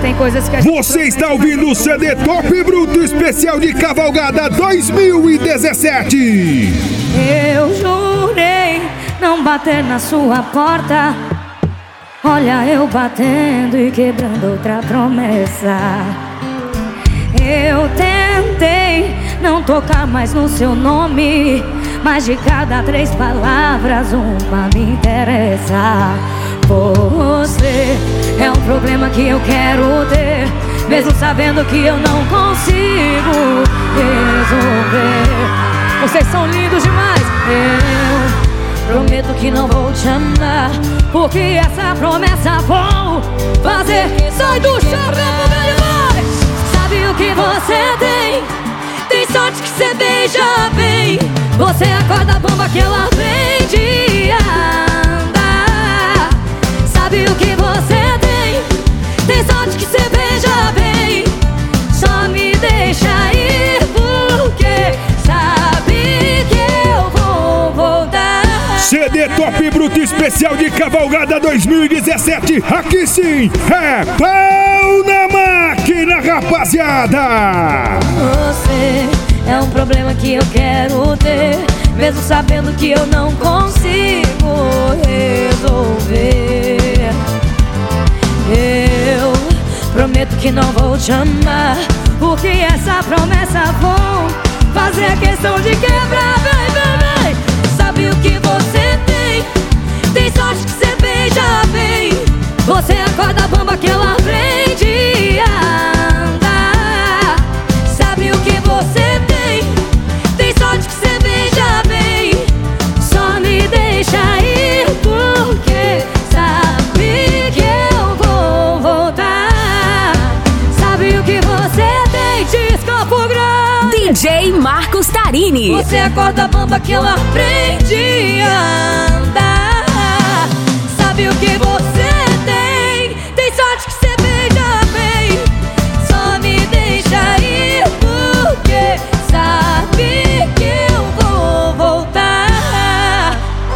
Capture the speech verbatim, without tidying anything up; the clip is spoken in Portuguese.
tem coisas que a gente... Você está ouvindo o C D Top Bruto Especial de Cavalgada dois mil e dezessete. Eu jurei não bater na sua porta. Olha eu batendo e quebrando outra promessa. Eu tentei não tocar mais no seu nome, mas de cada três palavras uma me interessa. Você é um problema que eu quero ter, mesmo sabendo que eu não consigo resolver. Vocês são lindos demais. Eu prometo que não vou te amar, porque essa promessa vou fazer. Sai do chão, meu demais. Sabe o que você tem? Tem sorte que você beija bem. Você acorda a bomba que ela vem de andar. Sabe o que você tem? Tem sorte que você beija bem. Só me deixa ir porque sabe que eu vou voltar. C D Top Bruto Especial de Cavalgada dois mil e dezessete. Aqui sim é pau na máquina, rapaziada. Você é um problema que eu quero ter, mesmo sabendo que eu não consigo resolver. Eu prometo que não vou te amar, porque essa promessa vou fazer questão de quebrar. Vem, vem, vem. Sabe o que você tem? Tem sorte que você beija bem. Você acorda a bomba que ela vem de andar. Sabe o que você tem? Tem sorte que você beija bem. Só me deixa ir porque sabe que eu vou voltar. Sabe o que você tem? Diz Campo Grande. D J Marcos Tarini. Você acorda a bomba que ela prende.